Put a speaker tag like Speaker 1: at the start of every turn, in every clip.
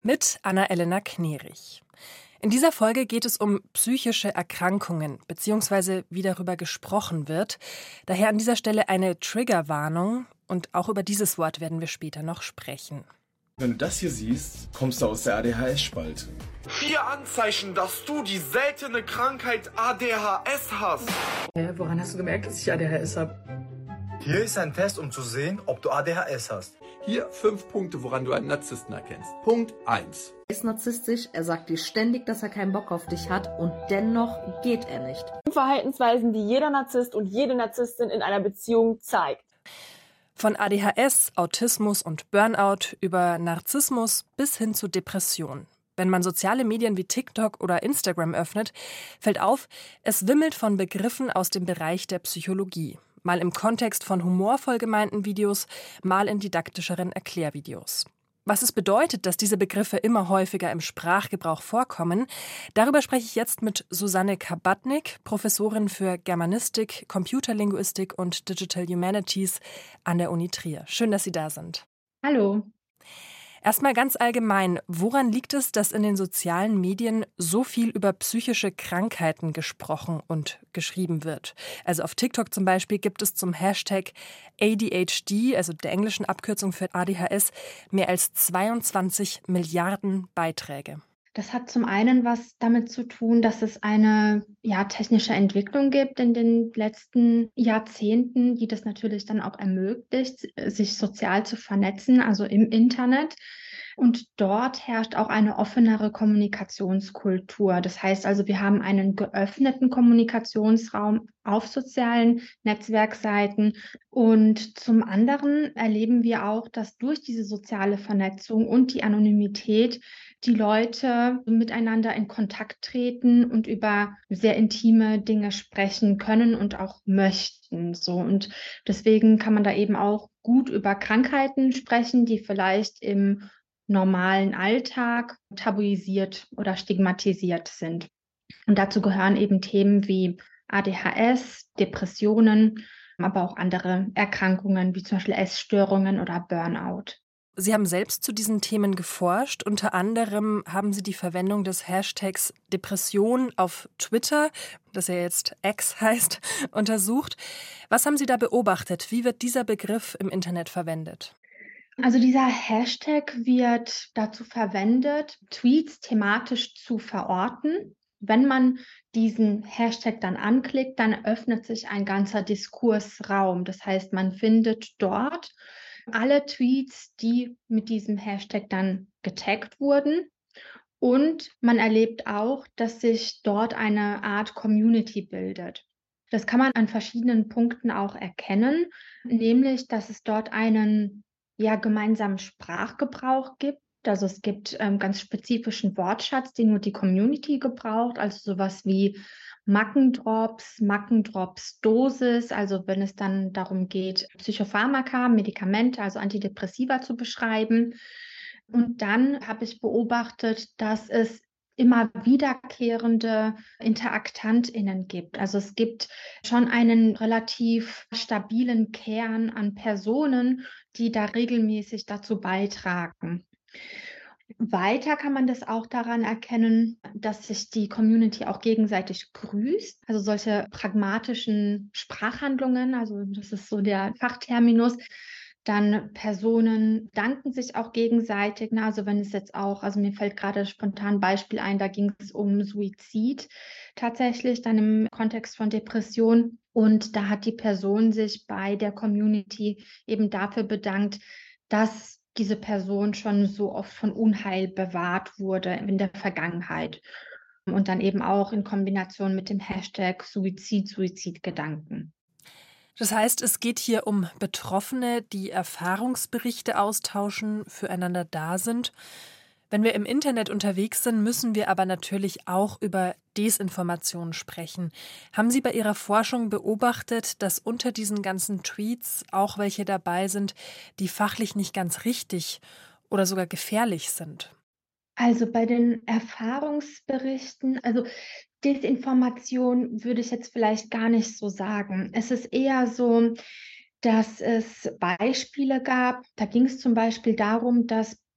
Speaker 1: mit Anna-Elena Knerich. In dieser Folge geht es um psychische Erkrankungen, beziehungsweise wie darüber gesprochen wird. Daher an dieser Stelle eine Triggerwarnung und auch über dieses Wort werden wir später noch sprechen.
Speaker 2: Wenn du das hier siehst, kommst du aus der ADHS-Spalte.
Speaker 3: 4 Anzeichen, dass du die seltene Krankheit ADHS hast.
Speaker 4: Woran hast du gemerkt, dass ich ADHS habe?
Speaker 5: Hier ist ein Test, um zu sehen, ob du ADHS hast.
Speaker 6: Hier 5 Punkte, woran du einen Narzissten erkennst. Punkt 1.
Speaker 7: Er ist narzisstisch, er sagt dir ständig, dass er keinen Bock auf dich hat und dennoch geht er nicht.
Speaker 8: Verhaltensweisen, die jeder Narzisst und jede Narzisstin in einer Beziehung zeigt.
Speaker 1: Von ADHS, Autismus und Burnout über Narzissmus bis hin zu Depression. Wenn man soziale Medien wie TikTok oder Instagram öffnet, fällt auf, es wimmelt von Begriffen aus dem Bereich der Psychologie. Mal im Kontext von humorvoll gemeinten Videos, mal in didaktischeren Erklärvideos. Was es bedeutet, dass diese Begriffe immer häufiger im Sprachgebrauch vorkommen, darüber spreche ich jetzt mit Susanne Kabatnik, Professorin für Germanistik, Computerlinguistik und Digital Humanities an der Uni Trier. Schön, dass Sie da sind.
Speaker 9: Hallo.
Speaker 1: Erstmal ganz allgemein, woran liegt es, dass in den sozialen Medien so viel über psychische Krankheiten gesprochen und geschrieben wird? Also auf TikTok zum Beispiel gibt es zum Hashtag ADHD, also der englischen Abkürzung für ADHS, mehr als 22 Milliarden Beiträge.
Speaker 9: Das hat zum einen was damit zu tun, dass es eine technische Entwicklung gibt in den letzten Jahrzehnten, die das natürlich dann auch ermöglicht, sich sozial zu vernetzen, also im Internet. Und dort herrscht auch eine offenere Kommunikationskultur. Das heißt also, wir haben einen geöffneten Kommunikationsraum auf sozialen Netzwerkseiten. Und zum anderen erleben wir auch, dass durch diese soziale Vernetzung und die Anonymität die Leute miteinander in Kontakt treten und über sehr intime Dinge sprechen können und auch möchten. So. Und deswegen kann man da eben auch gut über Krankheiten sprechen, die vielleicht im normalen Alltag tabuisiert oder stigmatisiert sind. Und dazu gehören eben Themen wie ADHS, Depressionen, aber auch andere Erkrankungen wie zum Beispiel Essstörungen oder Burnout.
Speaker 1: Sie haben selbst zu diesen Themen geforscht. Unter anderem haben Sie die Verwendung des Hashtags Depression auf Twitter, das ja jetzt X heißt, untersucht. Was haben Sie da beobachtet? Wie wird dieser Begriff im Internet verwendet?
Speaker 9: Also dieser Hashtag wird dazu verwendet, Tweets thematisch zu verorten. Wenn man diesen Hashtag dann anklickt, dann öffnet sich ein ganzer Diskursraum. Das heißt, man findet dort alle Tweets, die mit diesem Hashtag dann getaggt wurden. Und man erlebt auch, dass sich dort eine Art Community bildet. Das kann man an verschiedenen Punkten auch erkennen, nämlich, dass es dort einen gemeinsamen Sprachgebrauch gibt. Also es gibt ganz spezifischen Wortschatz, den nur die Community gebraucht, also sowas wie Mackendrops-Dosis, also wenn es dann darum geht, Psychopharmaka, Medikamente, also Antidepressiva zu beschreiben. Und dann habe ich beobachtet, dass es immer wiederkehrende InteraktantInnen gibt. Also es gibt schon einen relativ stabilen Kern an Personen, die da regelmäßig dazu beitragen. Weiter kann man das auch daran erkennen, dass sich die Community auch gegenseitig grüßt. Also solche pragmatischen Sprachhandlungen, also das ist so der Fachterminus. Dann Personen danken sich auch gegenseitig. Also wenn es jetzt auch, also mir fällt gerade spontan ein Beispiel ein, da ging es um Suizid tatsächlich, dann im Kontext von Depression. Und da hat die Person sich bei der Community eben dafür bedankt, dass diese Person schon so oft von Unheil bewahrt wurde in der Vergangenheit. Und dann eben auch in Kombination mit dem Hashtag Suizidgedanken.
Speaker 1: Das heißt, es geht hier um Betroffene, die Erfahrungsberichte austauschen, füreinander da sind. Wenn wir im Internet unterwegs sind, müssen wir aber natürlich auch über Desinformation sprechen. Haben Sie bei Ihrer Forschung beobachtet, dass unter diesen ganzen Tweets auch welche dabei sind, die fachlich nicht ganz richtig oder sogar gefährlich sind?
Speaker 9: Also bei den Erfahrungsberichten, also Desinformation würde ich jetzt vielleicht gar nicht so sagen. Es ist eher so, dass es Beispiele gab. Da ging es zum Beispiel darum, dass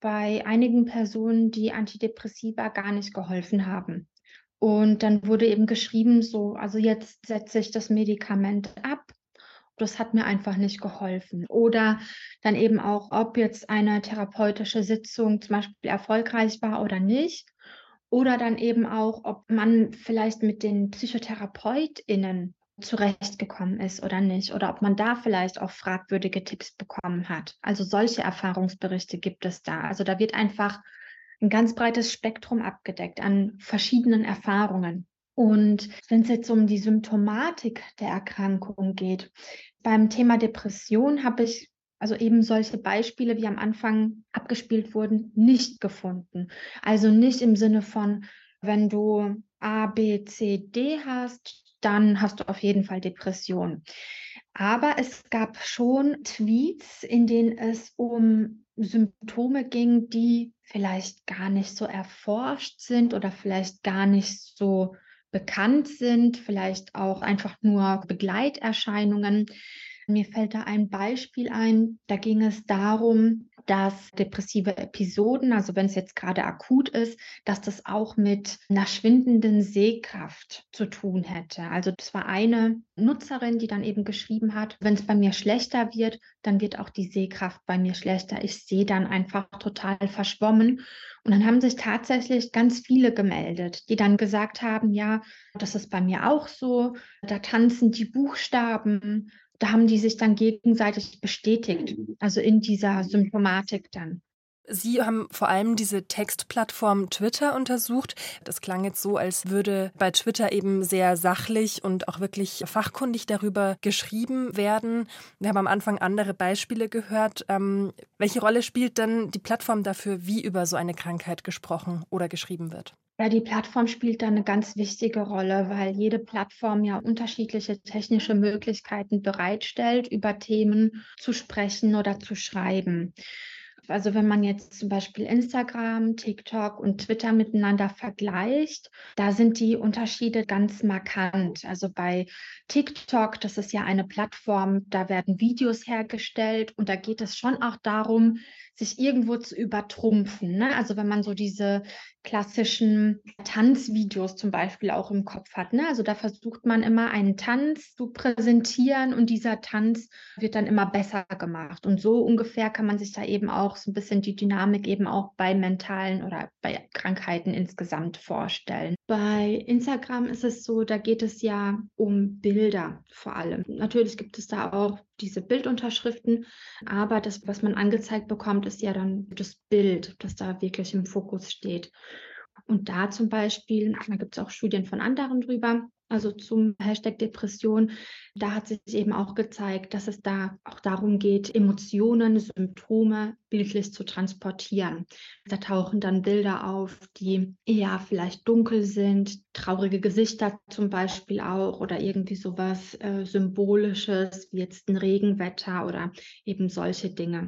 Speaker 9: bei einigen Personen, die Antidepressiva gar nicht geholfen haben. Und dann wurde eben geschrieben, so, also jetzt setze ich das Medikament ab. Das hat mir einfach nicht geholfen. Oder dann eben auch, ob jetzt eine therapeutische Sitzung zum Beispiel erfolgreich war oder nicht. Oder dann eben auch, ob man vielleicht mit den PsychotherapeutInnen zurechtgekommen ist oder nicht. Oder ob man da vielleicht auch fragwürdige Tipps bekommen hat. Also solche Erfahrungsberichte gibt es da. Also da wird einfach ein ganz breites Spektrum abgedeckt an verschiedenen Erfahrungen. Und wenn es jetzt um die Symptomatik der Erkrankung geht, beim Thema Depression habe ich also eben solche Beispiele, wie am Anfang abgespielt wurden, nicht gefunden. Also nicht im Sinne von, wenn du A, B, C, D hast, dann hast du auf jeden Fall Depression. Aber es gab schon Tweets, in denen es um Symptome ging, die vielleicht gar nicht so erforscht sind oder vielleicht gar nicht so bekannt sind, vielleicht auch einfach nur Begleiterscheinungen. Mir fällt da ein Beispiel ein, da ging es darum, dass depressive Episoden, also wenn es jetzt gerade akut ist, dass das auch mit einer schwindenden Sehkraft zu tun hätte. Also das war eine Nutzerin, die dann eben geschrieben hat, wenn es bei mir schlechter wird, dann wird auch die Sehkraft bei mir schlechter. Ich sehe dann einfach total verschwommen. Und dann haben sich tatsächlich ganz viele gemeldet, die dann gesagt haben, ja, das ist bei mir auch so, da tanzen die Buchstaben. Da haben die sich dann gegenseitig bestätigt, also in dieser Symptomatik dann.
Speaker 1: Sie haben vor allem diese Textplattform Twitter untersucht. Das klang jetzt so, als würde bei Twitter eben sehr sachlich und auch wirklich fachkundig darüber geschrieben werden. Wir haben am Anfang andere Beispiele gehört. Welche Rolle spielt denn die Plattform dafür, wie über so eine Krankheit gesprochen oder geschrieben wird?
Speaker 9: Ja, die Plattform spielt da eine ganz wichtige Rolle, weil jede Plattform ja unterschiedliche technische Möglichkeiten bereitstellt, über Themen zu sprechen oder zu schreiben. Also wenn man jetzt zum Beispiel Instagram, TikTok und Twitter miteinander vergleicht, da sind die Unterschiede ganz markant. Also bei TikTok, das ist ja eine Plattform, da werden Videos hergestellt und da geht es schon auch darum, sich irgendwo zu übertrumpfen, ne? Also wenn man so diese klassischen Tanzvideos zum Beispiel auch im Kopf hat, ne? Also da versucht man immer einen Tanz zu präsentieren und dieser Tanz wird dann immer besser gemacht. Und so ungefähr kann man sich da eben auch so ein bisschen die Dynamik eben auch bei mentalen oder bei Krankheiten insgesamt vorstellen. Bei Instagram ist es so, da geht es ja um Bilder vor allem. Natürlich gibt es da auch diese Bildunterschriften, aber das, was man angezeigt bekommt, ist ja dann das Bild, das da wirklich im Fokus steht. Und da zum Beispiel, da gibt es auch Studien von anderen drüber, also zum Hashtag Depression, da hat sich eben auch gezeigt, dass es da auch darum geht, Emotionen, Symptome bildlich zu transportieren. Da tauchen dann Bilder auf, die eher vielleicht dunkel sind, traurige Gesichter zum Beispiel auch oder irgendwie sowas Symbolisches, wie jetzt ein Regenwetter oder eben solche Dinge.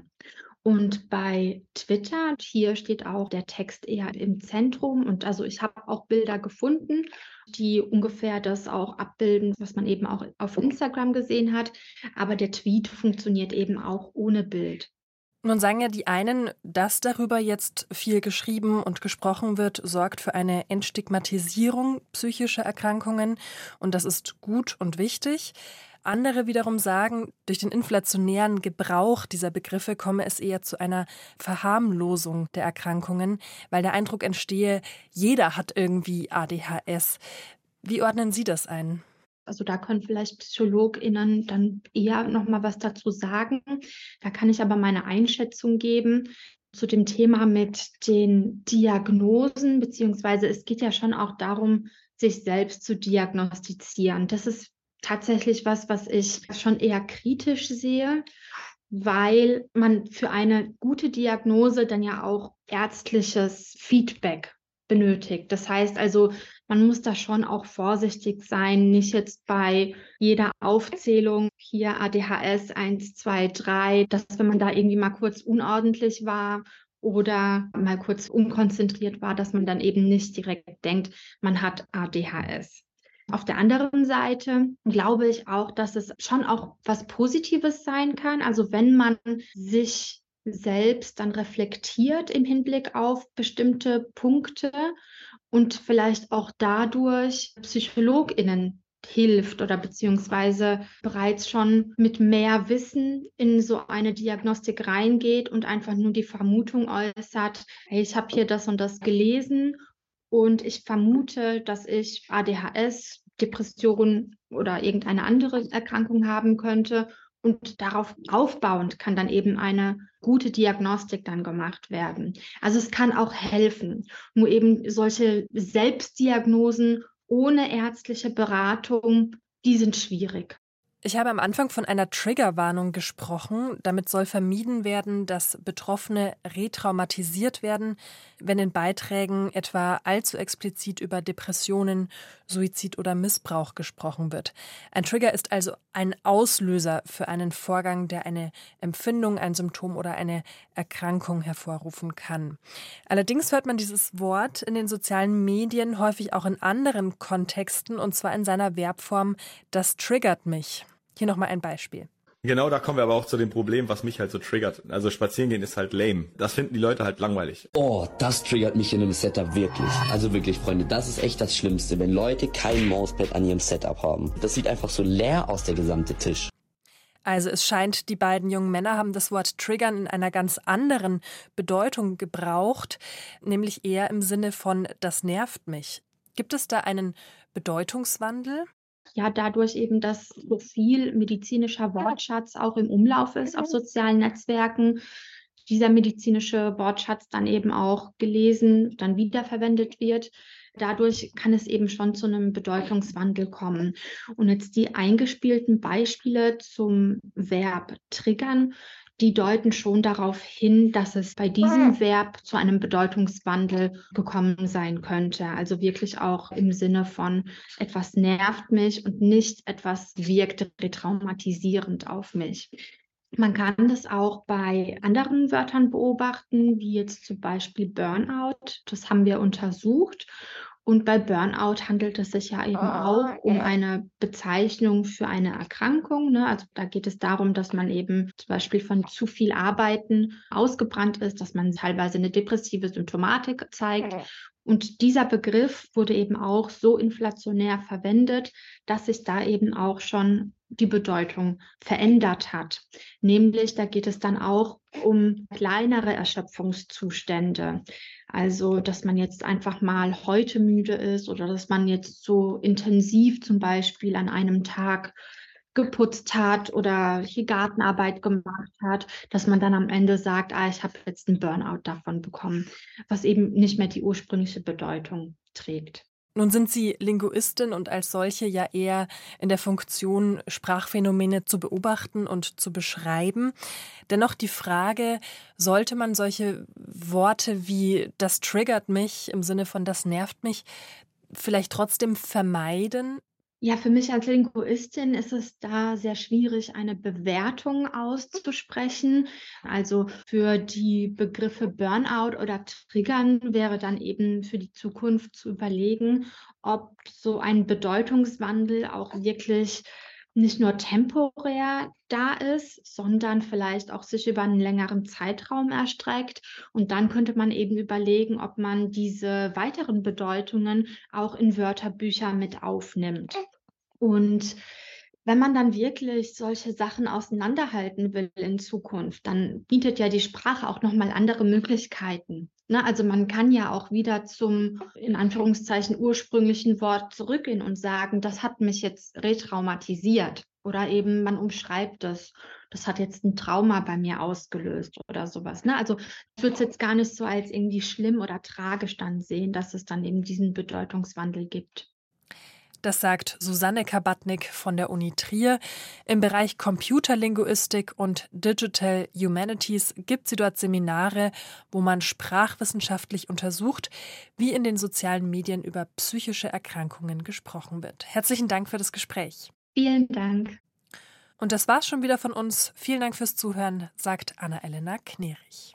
Speaker 9: Und bei Twitter, hier steht auch der Text eher im Zentrum und also ich habe auch Bilder gefunden, die ungefähr das auch abbilden, was man eben auch auf Instagram gesehen hat, aber der Tweet funktioniert eben auch ohne Bild.
Speaker 1: Nun sagen ja die einen, dass darüber jetzt viel geschrieben und gesprochen wird, sorgt für eine Entstigmatisierung psychischer Erkrankungen und das ist gut und wichtig. Andere wiederum sagen, durch den inflationären Gebrauch dieser Begriffe komme es eher zu einer Verharmlosung der Erkrankungen, weil der Eindruck entstehe, jeder hat irgendwie ADHS. Wie ordnen Sie das ein?
Speaker 9: Also da können vielleicht PsychologInnen dann eher nochmal was dazu sagen. Da kann ich aber meine Einschätzung geben zu dem Thema mit den Diagnosen, beziehungsweise es geht ja schon auch darum, sich selbst zu diagnostizieren. Das ist tatsächlich was ich schon eher kritisch sehe, weil man für eine gute Diagnose dann ja auch ärztliches Feedback benötigt. Das heißt also, man muss da schon auch vorsichtig sein, nicht jetzt bei jeder Aufzählung hier ADHS 1, 2, 3, dass wenn man da irgendwie mal kurz unordentlich war oder mal kurz unkonzentriert war, dass man dann eben nicht direkt denkt, man hat ADHS. Auf der anderen Seite glaube ich auch, dass es schon auch was Positives sein kann. Also wenn man sich selbst dann reflektiert im Hinblick auf bestimmte Punkte und vielleicht auch dadurch PsychologInnen hilft oder beziehungsweise bereits schon mit mehr Wissen in so eine Diagnostik reingeht und einfach nur die Vermutung äußert, hey, ich habe hier das und das gelesen und ich vermute, dass ich ADHS, Depression oder irgendeine andere Erkrankung haben könnte. Und darauf aufbauend kann dann eben eine gute Diagnostik dann gemacht werden. Also es kann auch helfen. Nur eben solche Selbstdiagnosen ohne ärztliche Beratung, die sind schwierig.
Speaker 1: Ich habe am Anfang von einer Triggerwarnung gesprochen. Damit soll vermieden werden, dass Betroffene retraumatisiert werden, wenn in Beiträgen etwa allzu explizit über Depressionen, Suizid oder Missbrauch gesprochen wird. Ein Trigger ist also ein Auslöser für einen Vorgang, der eine Empfindung, ein Symptom oder eine Erkrankung hervorrufen kann. Allerdings hört man dieses Wort in den sozialen Medien häufig auch in anderen Kontexten, und zwar in seiner Verbform „das triggert mich“. Hier nochmal ein Beispiel.
Speaker 6: Genau, da kommen wir aber auch zu dem Problem, was mich halt so triggert. Also spazieren gehen ist halt lame. Das finden die Leute halt langweilig.
Speaker 10: Oh, das triggert mich in einem Setup wirklich. Also wirklich, Freunde, das ist echt das Schlimmste, wenn Leute kein Mauspad an ihrem Setup haben. Das sieht einfach so leer aus, der gesamte Tisch.
Speaker 1: Also es scheint, die beiden jungen Männer haben das Wort triggern in einer ganz anderen Bedeutung gebraucht, nämlich eher im Sinne von das nervt mich. Gibt es da einen Bedeutungswandel?
Speaker 9: Ja, dadurch eben, dass so viel medizinischer Wortschatz auch im Umlauf ist auf sozialen Netzwerken, dieser medizinische Wortschatz dann eben auch gelesen, dann wiederverwendet wird. Dadurch kann es eben schon zu einem Bedeutungswandel kommen. Und jetzt die eingespielten Beispiele zum Verb triggern, die deuten schon darauf hin, dass es bei diesem Verb zu einem Bedeutungswandel gekommen sein könnte. Also wirklich auch im Sinne von etwas nervt mich und nicht etwas wirkt retraumatisierend auf mich. Man kann das auch bei anderen Wörtern beobachten, wie jetzt zum Beispiel Burnout. Das haben wir untersucht. Und bei Burnout handelt es sich ja eben auch um eine Bezeichnung für eine Erkrankung, ne? Also da geht es darum, dass man eben zum Beispiel von zu viel Arbeiten ausgebrannt ist, dass man teilweise eine depressive Symptomatik zeigt. Und dieser Begriff wurde eben auch so inflationär verwendet, dass sich da eben auch schon die Bedeutung verändert hat. Nämlich, da geht es dann auch um kleinere Erschöpfungszustände. Also, dass man jetzt einfach mal heute müde ist oder dass man jetzt so intensiv zum Beispiel an einem Tag geputzt hat oder hier Gartenarbeit gemacht hat, dass man dann am Ende sagt, ich habe jetzt einen Burnout davon bekommen, was eben nicht mehr die ursprüngliche Bedeutung trägt.
Speaker 1: Nun sind Sie Linguistin und als solche ja eher in der Funktion, Sprachphänomene zu beobachten und zu beschreiben. Dennoch die Frage, sollte man solche Worte wie das triggert mich im Sinne von das nervt mich vielleicht trotzdem vermeiden?
Speaker 9: Ja, für mich als Linguistin ist es da sehr schwierig, eine Bewertung auszusprechen. Also für die Begriffe Burnout oder Triggern wäre dann eben für die Zukunft zu überlegen, ob so ein Bedeutungswandel auch wirklich nicht nur temporär da ist, sondern vielleicht auch sich über einen längeren Zeitraum erstreckt. Und dann könnte man eben überlegen, ob man diese weiteren Bedeutungen auch in Wörterbücher mit aufnimmt. Und wenn man dann wirklich solche Sachen auseinanderhalten will in Zukunft, dann bietet ja die Sprache auch nochmal andere Möglichkeiten. Ne? Also man kann ja auch wieder zum, in Anführungszeichen, ursprünglichen Wort zurückgehen und sagen, das hat mich jetzt retraumatisiert. Oder eben man umschreibt es, das hat jetzt ein Trauma bei mir ausgelöst oder sowas. Ne? Also ich würde es jetzt gar nicht so als irgendwie schlimm oder tragisch dann sehen, dass es dann eben diesen Bedeutungswandel gibt.
Speaker 1: Das sagt Susanne Kabatnik von der Uni Trier. Im Bereich Computerlinguistik und Digital Humanities gibt sie dort Seminare, wo man sprachwissenschaftlich untersucht, wie in den sozialen Medien über psychische Erkrankungen gesprochen wird. Herzlichen Dank für das Gespräch.
Speaker 9: Vielen Dank.
Speaker 1: Und das war's schon wieder von uns. Vielen Dank fürs Zuhören, sagt Anna-Elena Knerich.